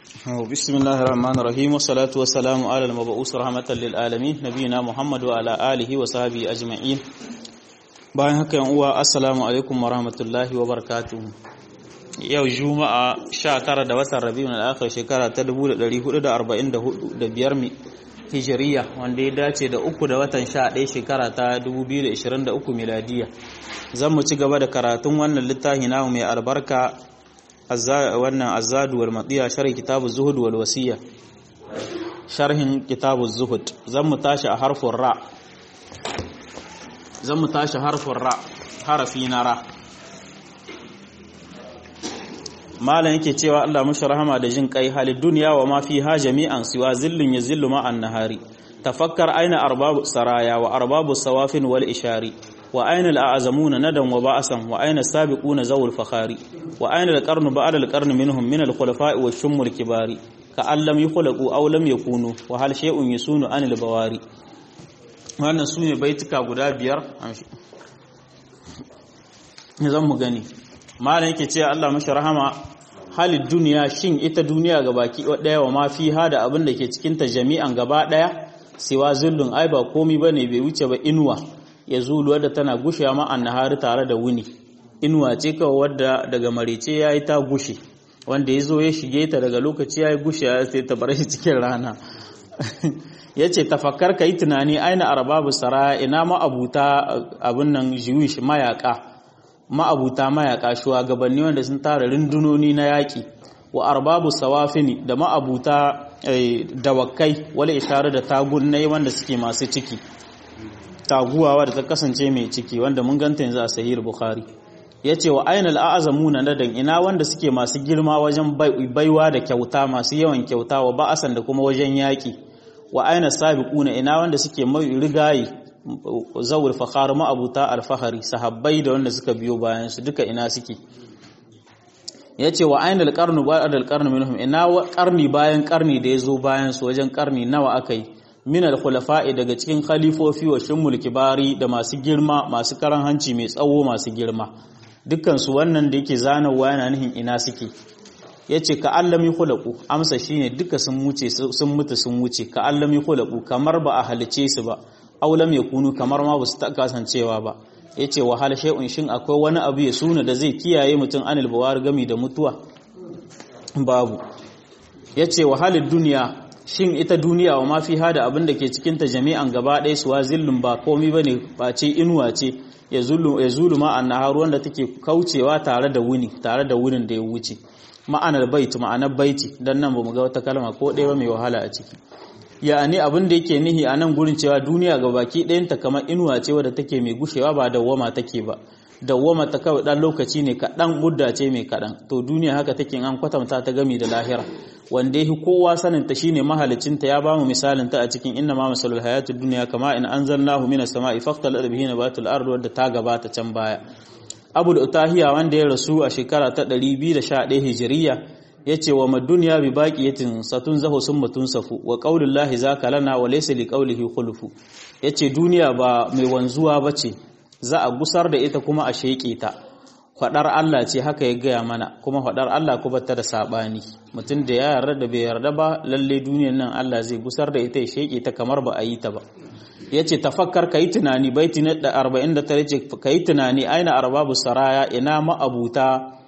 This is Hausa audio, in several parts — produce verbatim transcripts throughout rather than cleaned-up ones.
بسم الله الرحمن الرحيم والصلاة والسلام على المبعوث رحمة للعالمين نبينا محمد وعلى آله وصحبه أجمعين. bayan haka yan uwa assalamu alaikum warahmatullahi wabarakatuh. Yau juma'a sha tara da watan Rabiul Akhir shekara ta dubu da ɗari hudu da arba'in da hudu da biyar hijiriya wanda ya dace da uku da watan sha ɗaya shekara ta dubu biyu da ishirin da uku miladiya. Zan mu ci gaba da karatun wannan littafi namu mai albarka wannan azadu wal madiya sharhi kitabu zuhud wal wasiya sharhin kitabu zuhud. Zan mu tashi a harfin ra zan mu tashi harfin ra harafi na ra. malam yake cewa Allah mushi rahama da jin kai halid duniya wa ma fiha jami'an siwa zillun yazillu ma an-nahari tafakkar aina arbabu saraya wa arbabu sawafin wal ishari wa aina al-a'zamuna nadan wa ba'san wa aina sabiquna zawul fakhari wa aina al-qarnu ba'da al-qarni minhum min al-khulafa'i wa shummul kibari ka allam yukhlaqu aw lam yakunu wa hal shay'un yusunu anil bawari. Wannan sune baituka guda biyar zan mu gani. malam yake cewa Allah mashi rahama halid duniya shin ita duniya gabaki daya wa ma fiha da abin da ke cikin ta jami'an gaba daya siwa zullun ai ba komai bane bai wuce ba inuwa ya zulu wadda tana gushewa ma annahari tare da wuni. Inuwa ce kawai wadda daga marice yayi ta gushe wanda yazo ya shige ta daga lokaci yayi gushe sai ta bar shi cikin rana. yace tafakkar kai tunani aina arbabu sara ina ma abuta abun nan jiwish mayaka ma'abuta mayaka shugabanni wanda sun tara rundunoni na yaki wa arbabu sawafini da ma'abuta dawakai wala isharar da tagunnai wanda suke masu ciki taguwa wadda ta kasance mai ciki wanda mun ganta yanzu a sahih bukhari. yace wa ainal a'zamuna nadan ina wanda suke masu girma wajen baiwa da kyauta masu yawan kyauta wa ba'asan da kuma wajen yaki wa aina sabiquna ina wanda suke mai rigayi zawul fakhar ma abuta alfahari sahabbai da wanda suka biyo bayan su duka ina suke. yace wa ainal qarnu ba'da alqarnu minhum ina qarni bayan qarni da yazo bayan su wajen qarni nawa akai min alkhulafa'i daga cikin khalifofi wa shummul kibari da masu girma masu karan hanci mai tsawo masu girma dukkan su wannan da yake zanawa yana nihin ina suke. yace ka allami khulaqu amsa shine duka sun wuce sun mutu sun wuce ka allami khulaqu kamar ba a halice su ba aulam ya kunu kamar ma basu ta kasancewa ba. yace wahal shay'un shin akwai wani abu ya suna da zai kiyaye mutum anil bawar gami da mutuwa babu. yace wahalid duniya shin ita duniya wa ma fi hada abin da ke cikin ta jami'an gaba ɗaya suwa zillun ba komai bane face inuwa ce ya zullu ya zulu ma annahar wanda take kaucewa tare da wuni tare da wunin da ya wuce. ma'anar bait ma'anar baiti dan nan bamu ga wata kalma ko ɗaya ba mai wahala a ciki. ya'ani abin da yake nihi a nan gurin cewa duniya ga baki ɗayanta kamar inuwa ce wadda take mai gushewa ba dawwama take ba. dawwama ta kawai ɗan lokaci ne kaɗan mudda ce mai kaɗan to duniya haka take an kwatanta ta gami da lahira wanda yake kowa sanin ta shine mahalicinta ya bamu misalin ta a cikin inna ma masalul hayatud dunya kama in anzalnahu minas sama'i faqtal bihi nabatul ard wadda ta gabata can baya. Abu da Utahiya wanda ya rasu a shekara ta ɗari biyu da sha ɗaya hijiriya yace wa maduniya bi baqiyatin satun zahu summa tunsafu wa qaulullahi zaka lana wa laysa li qawlihi khulufu. yace duniya ba mai wanzuwa bace za a gusar da ita kuma a sheke ta. fadar Allah ce haka ya gaya mana kuma fadar Allah kuma ta da sabani mutum da ya yarda da bai yarda ba lalle duniyar nan Allah zai gusar da ita ya sheke ta kamar ba a yi ta ba. yace tafakkar kai tunani baiti na arba'in da tara yace kai tunani aina arbabu saraya ina ma abuta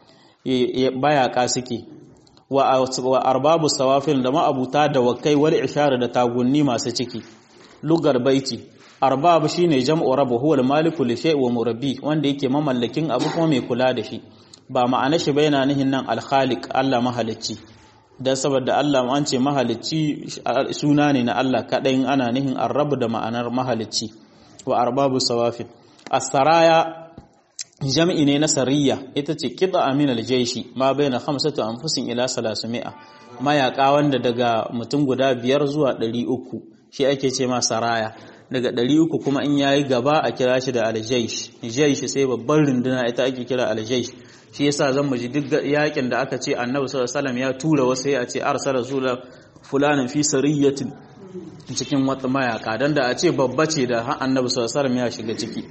bayaka suke wa arbabu sawafin da ma'abuta da wakai wal ishara da tagunni masu ciki. lugar baiti arbab shine jam'u rabb huwa al maliku li shay'in wa murabbi wanda yake mamallakin abu kuma mai kula da shi ba ma'ana shi ba yana nihin nan al khaliq Allah mahalicci dan saboda Allah an ce mahalicci suna ne na Allah kadai ana nihin ar-rabb da ma'anar mahalicci. wa arbabu sawafin as-saraya jam'i ne na sariya ita ce qida min al-jayshi ma baina khamsatu anfusin ila salasimi'a mayaka wanda daga mutum guda biyar zuwa ɗari uku shi ake ce ma saraya daga ɗari uku kuma in yayi gaba a kira shi da al-jaysh jaysh sai babban runduna ita ake kira al-jaysh. shi yasa zan mu ji duk yakin da aka ce Annabi sallallahu alaihi wasallam ya tura wasu sai a ce arsala rasul fulanin fi sariyatin cikin wata mayaka dan da a ce babba ce da Annabi sallallahu alaihi wasallam ya shiga ciki.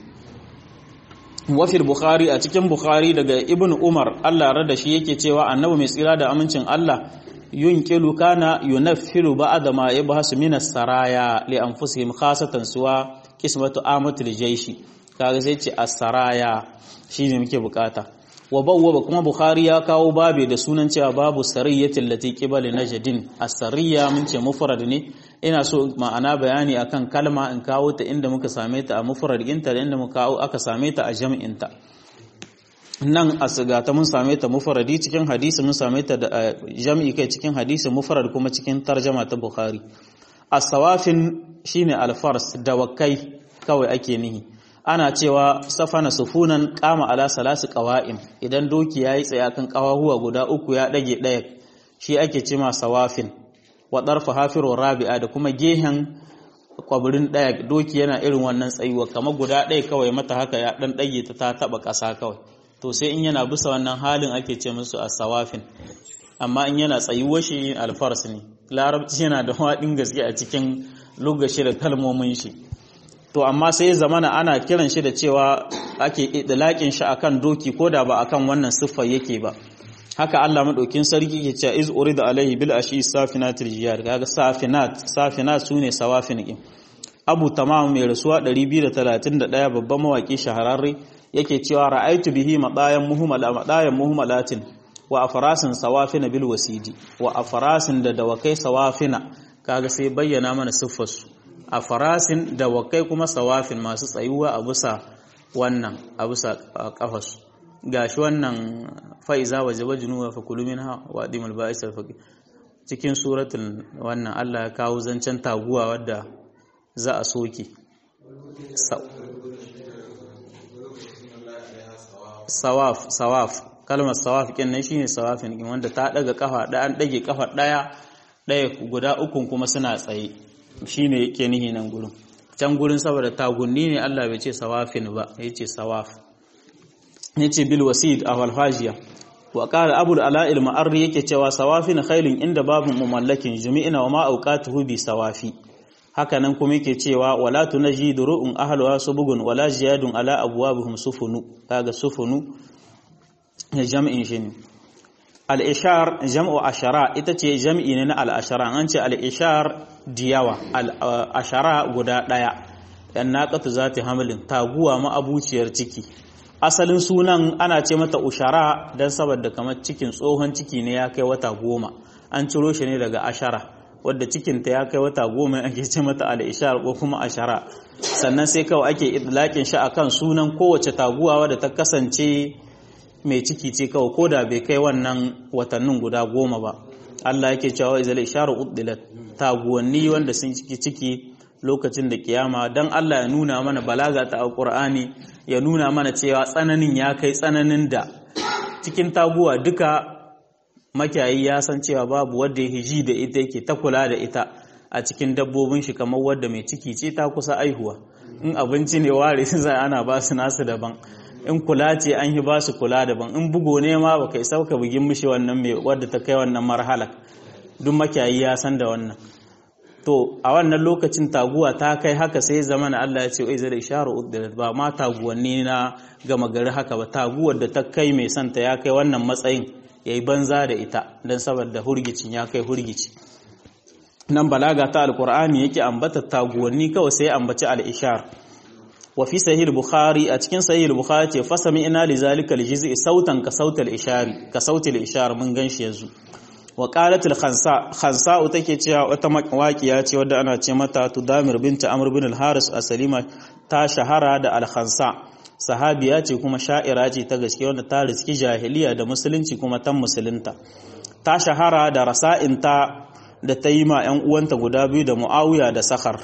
wafil bukhari a cikin bukhari daga ibn umar Allah rada shi yake cewa annabi mai tsira da amincin Allah yunqilu kana yunaffilu ba'da ma yabhasu min as-saraya li anfusihim khasatan suwa qismatu amatul jayshi kaga sai ce as-saraya shine muke bukata wa bawwa kuma bukhari ya kawo babe da sunan cewa babu sariyatil lati qibali najdin as-sariya mun ce mufrad ne ina so ma'ana bayani akan kalma in kawo ta inda muka same ta a mufrad inta da inda muka kawo aka same ta a jam'in ta nan asiga ta mun same ta mufradi cikin hadisi mun same ta da jam'i kai cikin hadisi mufrad kuma cikin tarjuma ta bukhari as-sawafin shine al-fars dawakai kawai ake nihi ana cewa safana sufunan kama ala salasu qawa'im idan doki yayi tsaya kan kawahuwa guda uku ya dage daya shi ake cewa sawafin wa darfa hafiru rabi'a da kuma gehen kwabirin daya doki yana irin wannan tsayuwa kamar guda daya kawai mata haka ya dan dage ta ta taba kasa kawai to sai in yana bisa wannan halin ake ce musu as-sawafin amma in yana tsayuwa shi al-fars ne larabci yana da wadin gaske a cikin lugashi da kalmomin shi to amma sai zamana ana kiran shi da cewa ake idlaqin shi akan doki koda ba akan wannan siffar yake ba haka Allah madaukin sarki yake cewa iz urida alaihi bil ashi safinatil jiyar kaga safinat safinat sune sawafin din Abu Tamam mai rasuwa ɗari biyu da talatin da ɗaya babban mawaki shahararre yake cewa ra'aitu bihi madayan muhmala madayan muhmalatin wa afrasin sawafina bil wasidi wa afrasin da dawakai sawafina kaga sai bayyana mana siffar su a farasin da wakai kuma sawafin masu tsayuwa a bisa wannan a bisa kafasu gashi wannan fa'iza wajaba junuwa fa kulu minha wa dimul ba'is al faqih cikin suratul wannan Allah ya kawo zancen taguwa wadda za a soke sawaf sawaf kalmar sawaf kin nan shine sawafin kin wanda ta daga kafa da an dage kafa daya daya guda ukun kuma suna tsaye shi ne yake nihi nan gurin can gurin saboda tagunni ne Allah bai ce sawafin ba ya ce sawaf ya ce bil wasid a walfajiya wa qala abul ala'il ma'arri yake cewa sawafin khailin inda babun mumallakin jumi'ina wa ma auqatuhu bi sawafi haka nan kuma yake cewa wala tunaji duru'un ahluha subugun wala ziyadun ala abwabihim sufunu kaga sufunu ya jam'in shi ne al-ishar jam'u ashara ita ce jam'i ne na al-ashara an ce al-ishar diyawa al-ashara guda daya yan naqatu zati hamlin taguwa ma abuciyar ciki asalin sunan ana ce mata ushara dan saboda kamar cikin tsohon ciki ne ya kai wata goma an ciro shi ne daga ashara wadda cikin ta ya kai wata goma ake ce mata al-ishar ko kuma ashara sannan sai kawai ake idlakin shi akan sunan kowace taguwa wadda ta kasance mai ciki ce kawai ko da bai kai wannan watannin guda goma ba Allah yake cewa izal isharu uddilat taguwanni wanda sun ciki ciki lokacin da kiyama dan Allah ya nuna mana balaga ta alqur'ani ya nuna mana cewa tsananin ya kai tsananin da cikin taguwa duka makiyayi ya san cewa babu wanda ya hiji da ita yake ta kula da ita a cikin dabbobin shi kamar wanda mai ciki ce ta kusa aihuwa in abinci ne ware sai ana ba su nasu daban in kula ce an yi ba su kula daban in bugo ne ma baka isa ka bugin mishi wannan mai wadda ta kai wannan marhala duk makiyayi ya san da wannan to a wannan lokacin taguwa ta kai haka sai zamana Allah ya ce oi zai isharu uddilat ba ma taguwanni na gama gari haka ba taguwar da ta kai mai santa ya kai wannan matsayin yayi banza da ita dan saboda hurgicin ya kai hurgici nan balaga ta alqur'ani yake ambata taguwanni kawai sai ambaci al-ishar wa fi sahih al-bukhari a cikin sahih al-bukhari ce fasami ina li zalika al-jiz'i sautan ka sautal ishari ka sautil ishar mun ganshi yanzu wa qalat al-khansa khansa take cewa wata mawaqiya ce wadda ana ce mata tudamir binta amr bin al-haris asalima ta shahara da al-khansa sahabiya ce kuma sha'ira ce ta gaske wanda ta riski jahiliya da musulunci kuma tan musulunta ta shahara da rasa'inta da ta yi ma 'yan uwanta guda biyu da muawiya da sakhar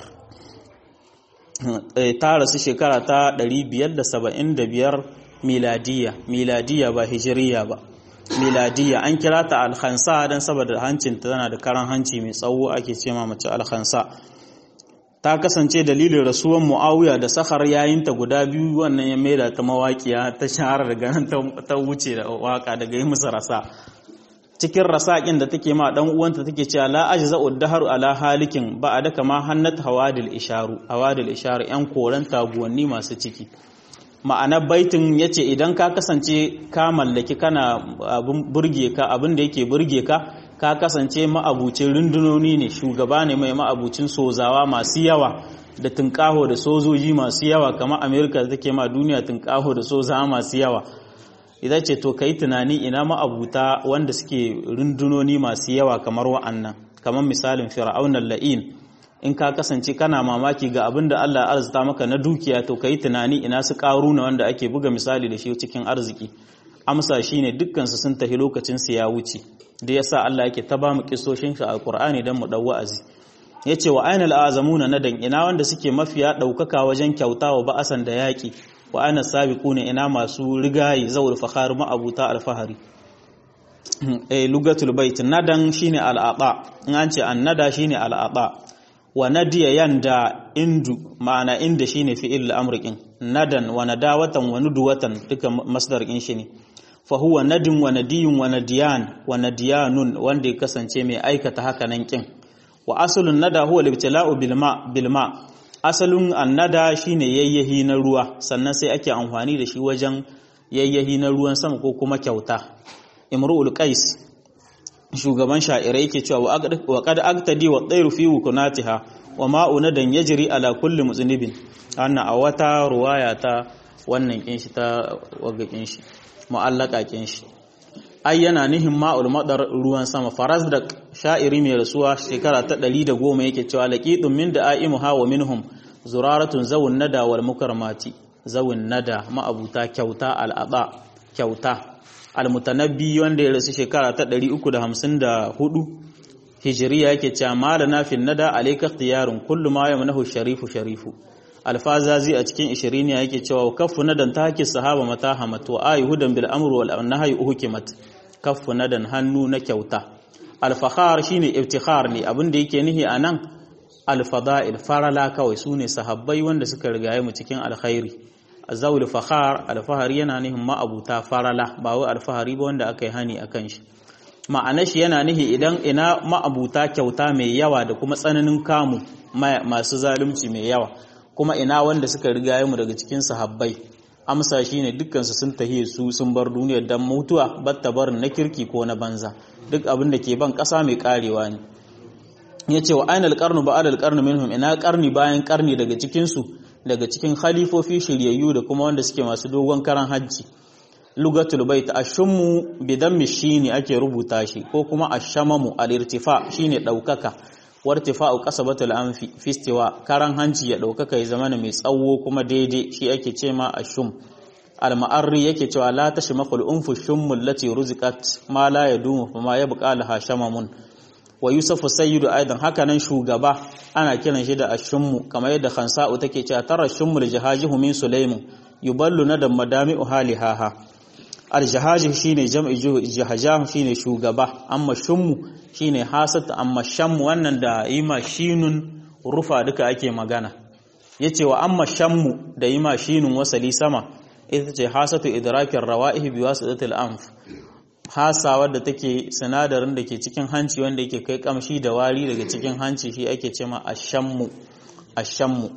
ta rasu shekara ta ɗari biyar da saba'in da biyar miladiya miladiya ba hijiriya ba miladiya an kira ta alkhansa don saboda hancinta tana da karan hanci mai tsawo ake ce ma mace alkhansa ta kasance dalilin rasuwan muawiya da sakhar yayinta guda biyu wannan ya maida ta mawaƙiya ta shahara daga nan ta wuce da waka daga yi musu rasa cikin rasaƙin da take ma dan uwanta take cewa la ajza uddaharu ala halikin ba a daka ma hannat hawadil isharu hawadil isharu yan koran taguwanni masu ciki ma'anar baitin yace idan ka kasance ka mallaki kana abin burge ka abin da yake burge ka ka kasance ma'abucin rundunoni ne, shugaba ne mai ma'abucin sozawa masu yawa da tunƙaho da sojoji masu yawa kamar Amerika da take ma duniya tunƙaho da sozawa masu yawa. Idan ce to kai tunani ina ma'abuta wanda suke rundunoni masu yawa kamar wa'annan, kamar misalin Fir'aun al-la'in. In ka kasance kana mamaki ga abin da Allah ya arzuta maka na dukiya, to kai tunani ina su Qaruna wanda ake buga misali da shi cikin arziki. Amsa shine dukkan su sun tafi lokacin su ya wuce. Da yasa Allah yake ta ba mu kissoshin shi a Qur'ani dan mu dau wa'azi. Yace wa ainal azamuna nadan, ina wanda suke mafiya daukaka wajen kyautawa ba'asan da yaki, wa ana sabiquna ina masu rigayi zawul fakhar ma'abuta alfahari. Eh lugatul bait nadan shine al'aba, in an ce annada shine al'aba. Wa nadiya yanda indu, ma'ana inda shine fi'il amrikin nadan wa nadawatan wa nuduwatan duka masdar din shi ne. Fa huwa nadin wa nadiyun wa nadiyan wa nadiyanun, wanda ya kasance mai aikata haka nan kin. Wa asalun nada huwa al-ibtila'u bil ma bil ma, asalun annada shine yayyahi na ruwa, sannan sai ake amfani da shi wajen yayyahi na ruwan sama ko kuma kyauta. Imru'ul Qais shugaban sha'irai yake cewa wa qad aqtadi wa tayru fi wukunatiha wa ma'u nadan yajri ala kulli muznibin. Wannan a wata ruwaya ta wannan kin shi ta wagakin shi mu'allaka kin shi ai yana nihin ma'ul madar ruwan sama. Farazdak sha'iri mai rasuwa shekara ta ɗari da goma yake cewa laqitun min da'imuha wa minhum zuraratun zawun nada wal mukarramati. Zawun nada ma'abuta kyauta al'aba kyauta. Al-Mutanabbi wanda ya rasu shekara ta ɗari uku da hamsin da hudu hijiriya yake cewa malana fil nada alayka ikhtiyarun kullu ma yamnahu sharifu sharifu. Alfazazi a cikin ishiriniya yake cewa kaffu nadan tahki sahaba matahamat wa ayhudan bil amr wal nahyi uhkimat. Kaffu nadan hannu na kyauta. Al-fakhar shine iftikhar ne, abinda yake nihi anan al-fada'il farala kawai sune sahabbai wanda suka rigaye mu cikin alkhairi. Azawul fakhar alfahari yana nihin ma'abuta farala, ba wai alfahari ba wanda aka yi hani akan shi. Ma'anar shi yana nihi idan ina ma'abuta kyauta mai yawa da kuma tsananin kamu masu zalunci mai yawa, kuma ina wanda suka rigaye mu daga cikin sahabbai. Amsa shine dukkan su sun tahiye su sun bar duniyar dan mutuwa, batta barin na kirki ko na banza. Duk abin da ke ban kasa mai karewa ne. Yace wa ainal qarnu ba'da al-qarnu minhum, ina qarni bayan qarni daga cikin su, daga cikin khalifofi shiryayyu da kuma wanda suke masu dogon karan hajji. Lugatul bait ashummu bidammi shine ake rubuta shi, ko kuma ashamamu al-irtifa shine daukaka, wartifa'u qasabatul anfi fi istiwa, karan hanci ya daukaka ya zama mai tsawo kuma daidai, shi ake cema ashum. Al-ma'arri yake cewa la tashmaqul unfu shummul lati ruziqat ma la yadumu fa ma yabqa laha shamamun. Wa yusufu sayyidu aidan, haka nan shugaba ana kiran shi da ashummu, kamar yadda khansa'u take cewa tara shummul jahajihu min sulaimu yuballu nadam madami'u halihaha. Al-jahaji shine jam'i jahajah shine shugaba, amma shummu shine hasat, amma shammu wannan da yima shinun rufa duka ake magana. Yace wa amma shammu da yima shinun wasali sama ita ce hasatu idrakir rawaihi biwasitatil anf, hasa wadda take sinadarin da ke cikin hanci wanda yake kai kamshi da wari daga cikin hanci, shi ake cema ashammu. Ashammu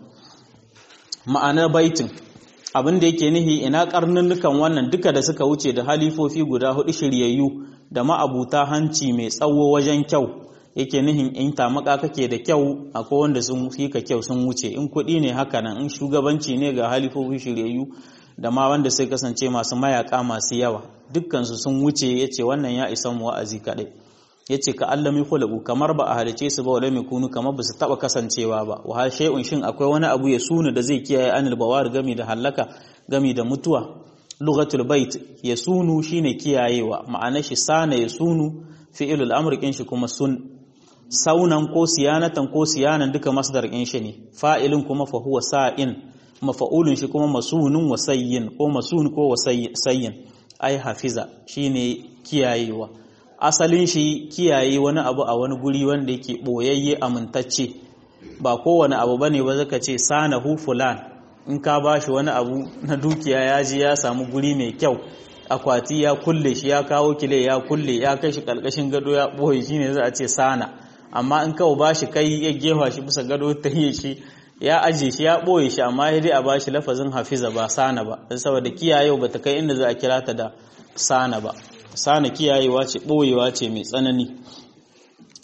ma'anar baitin abin da yake nihi ina karnunnukan wannan duka da suka wuce da halifofi guda hudu shiryayyu da ma'abuta hanci mai tsawo wajen kyau, yake nihin in tamaka kake da kyau akwai wanda sun fika kyau sun wuce. In kuɗi ne haka nan, in shugabanci ne ga halifofi shiryayyu da ma wanda sai kasance masu mayaka masu yawa, dukkansu sun wuce. Yace wannan ya isa mu wa'azi kadai. Yace ka allami khulqu, kamar ba a halice su ba, wala mikunu, kamar ba su taba kasancewa ba. wa hal shay'un, shin akwai wani abu ya sunu da zai kiyaye anil bawar gami da halaka gami da mutuwa. Lughatul bait yasunu shine kiyayewa, ma'anar shi sana yasunu fi'ilul amr kin shi kuma sun. Saunan ko siyanatan ko siyanan duka masdar kin shi ne, fa'ilin kuma fa huwa sa'in, mafa'ulun shi kuma masunun wasayyin ko masun ko wasayyin. Ai hafiza shine kiyayewa, asalin shi kiyaye wani abu a wani guri wanda yake boyayye amintacce, ba kowane abu bane ba zaka ce sanahu fulan. In ka bashi wani abu na dukiya ya ji ya samu guri mai kyau, akwati ya kulle shi, ya kawo kile ya kulle, ya kai shi kalkashin gado ya boye, shine za a ce sana. Amma in kawo bashi kai ya gefa shi bisa gado ta yi shi ya aje shi ya boye shi, amma ya dai a bashi lafazin hafiza ba sana ba, saboda kiyayewa bata kai inda za a kira ta da sana ba. Sana kiyayewa ce, boyewa ce mai tsanani.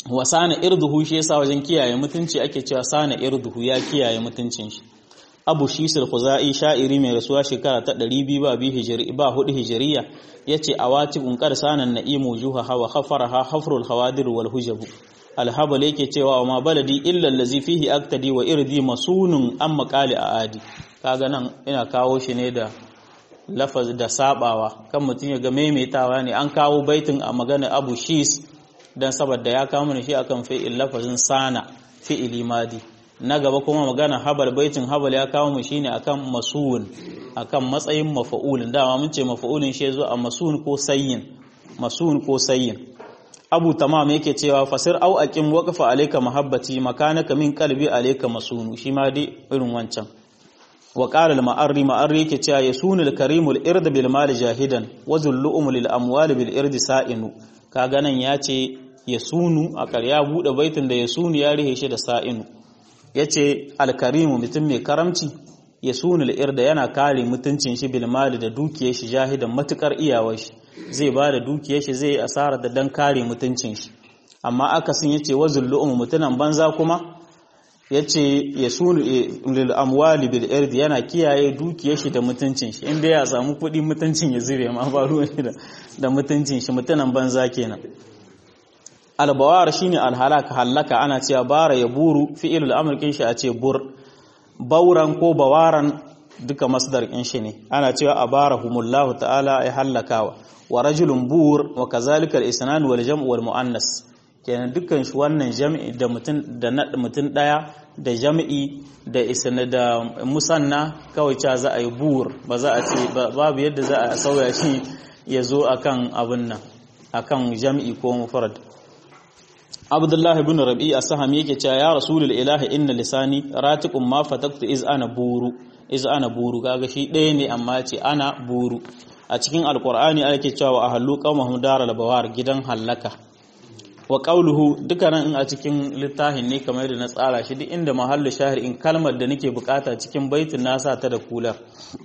wa sana irduhu shi yasa wajen kiyaye mutunci ake cewa sana irduhu ya kiyaye mutuncin shi. Abu Shisul Khuzai sha'iri mai rasuwa shekara ta ɗari biyu ba bi hijri ba hudu hijriya yace awatibun qad sanan na'imu juha wa khafaraha hafrul hawadir wal hujab. Alhabal yake cewa wa ma baladi illa allazi fihi aktadi wa irdi masunun am maqali aadi. Kaga nan ina kawo shi ne da lafaz da sabawa kan mutun ya ga maimaitawa ne an kawo baitin a magana Abu Shis dan saboda ya kawo mana shi akan fi'il lafazin sana fi'ili madi. Na gaba kuma magana habal baitin habal ya kawo mu shine akan masun akan matsayin mafa'ulin dama mun ce mafa'ulin shi zo a masun ko sayyin masun ko sayyin. Abu Tamam yake cewa fasir au aqim waqfa alayka mahabbati makanaka min qalbi alayka masunu shi ma dai irin wancan. Wa qala al-ma'arri ma'arri yake cewa yasunul karimul ird bil mal jahidan wa zullu'um lil amwal bil ird sa'inu. Kaga nan yace yasunu a ƙarya bude baitin da yasunu ya rihe shi da sa'inu. Yace al-karimu mutum mai karamci yasunul irda yana kare mutuncin shi bil mal da dukiyar shi jahidan matukar iyawar shi zai ba da dukiyar shi zai asara da dan kare mutuncin shi. Amma akasin yace wazul lu'um mutunan banza kuma yace yasunu lil amwali bil irdi yana kiyaye dukiyar shi da mutuncin shi inda ya samu kudi mutuncin ya zire ma ba ruwan shi da mutuncin shi mutunan banza kenan. Albawar shine alhalaka halaka ana cewa bara ya buru fi'ilul amr kin shi a ce bur bauran ko bawaran duka masdar kin shi ne ana cewa abarahumullahu ta'ala ay halakawa wa rajulun bur wa kazalika al-isnan wal jam' wal muannas kenan dukkan shi wannan jam'i da mutun da mutun daya da jam'i da isna da musanna kawai cha za a yi bur ba za a ce babu yadda za a sauya shi yazo akan abun nan akan jam'i ko mufrad. Abdullahi ibn Rabi as-Sahami yake cewa ya Rasulul Ilahi inna lisani ratiqum ma fataktu iz ana buru iz ana buru kaga shi ɗaya ne amma ce ana buru. A cikin Alqur'ani ake cewa ahallu qaumahum daral bawar gidan halaka. Wa qawluhu dukkanin in a cikin littafin ne kamar da na tsara shi duk inda mahallu shahir in kalmar da nake bukata cikin baitin nasa ta da kula.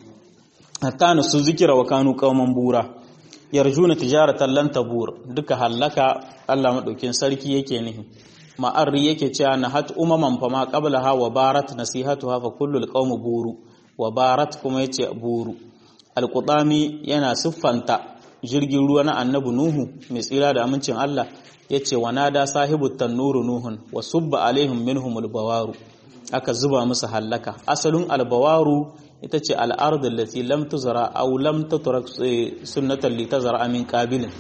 Hatta nasu zikira wa kanu qauman bura. Yarjuna tijaratan lan tabur duka halaka Allah madaukin sarki yake nihi. Ma'arri yake cewa nahat umaman fama qablaha wa barat nasihatuha fa kullul qaum buru wa barat kuma yace buru. Al-Qudami yana siffanta jirgin ruwa na Annabi Nuhu mai tsira da amincin Allah yace wanada sahibut tanuru nuhun wa subba alaihim minhumul bawaru aka zuba musu halaka. Asalin albawaru ita ce al'ard allati lam tuzra aw lam tutrak sunnatan li tazra min qabilin.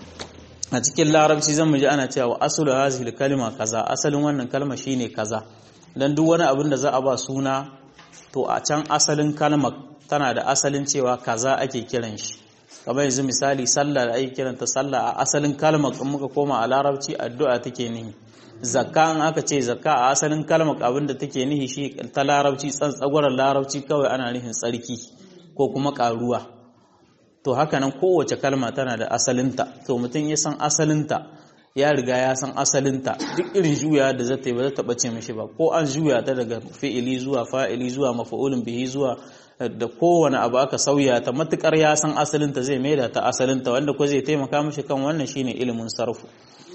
A cikin larabci zan ji ana cewa aslu hadhihi kalima kaza asalin wannan kalma shine kaza dan duk wani abin da za a ba suna to a can asalin kalmar tana da asalin cewa kaza ake kiran shi. Kamar yanzu misali sallah da ake kiranta sallah a asalin kalmar in muka koma a larabci addu'a take nihi. Zakka in aka ce zakka a asalin kalmar abin da take nihi shi ta larabci tsantsagwarar larabci kawai ana nihin tsarki ko kuma karuwa. To haka nan kowace kalma tana da asalinta to mutum ya san asalinta ya riga ya san asalinta duk irin juya da zata yi ba zata bace mishi ba ko an juya ta daga fi'ili zuwa fa'ili zuwa maf'ulun bihi zuwa da kowane abu aka sauya ta matukar ya san asalinta zai maida ta asalinta wanda ko zai taimaka mishi kan wannan shine ilimin sarfu.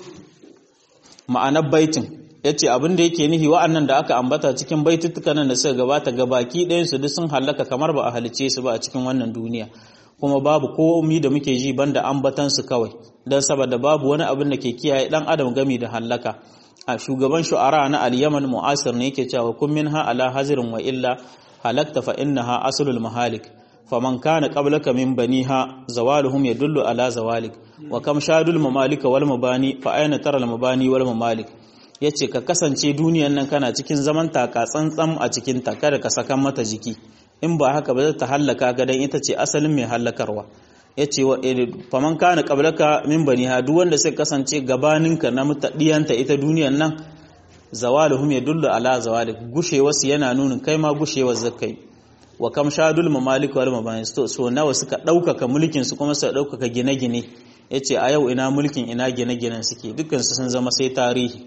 Ma'anar baitin yace abin da yake nihi wa'annan da aka ambata cikin baitutukan nan da suka gabata gabaki ɗayan su duk sun halaka kamar ba a halice su ba a cikin wannan duniya kuma babu komai da muke ji banda ambatan su kawai dan saboda babu wani abin da ke kiyaye dan adam gami da halaka. A shugaban shu'ara na al-Yaman mu'asir ne yake cewa kun minha ala hazirin wa illa halakta fa innaha aslul mahalik faman kana qablaka min baniha zawaluhum yadullu ala zawalik wa kam shadul mamalika wal mabani fa ayna tara al mabani wal mamalik. Yace ka kasance duniyan nan kana cikin zaman taka tsantsan a cikin ta kada ka saka mata jiki in ba haka ba za ta hallaka ga dan ita ce asalin mai hallakarwa. Yace wa faman kana qablaka min baniha duk wanda sai kasance gabaninka na mutadiyanta ita duniyan nan zawaluhum yadullu ala zawalik gushewarsu yana nunin kai ma gushewar zakai wa kam shadul mamalik wal mabani so nawa suka daukaka mulkin su kuma suka daukaka gine-gine yace a yau ina mulkin ina gine-ginen suke dukkan su sun zama sai tarihi.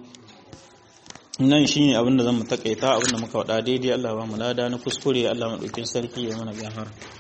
Nan shine abin da zan mu takaita abin da muka wada daidai Allah ba mu lada na kuskure Allah madaukin sarki ya mana gafara.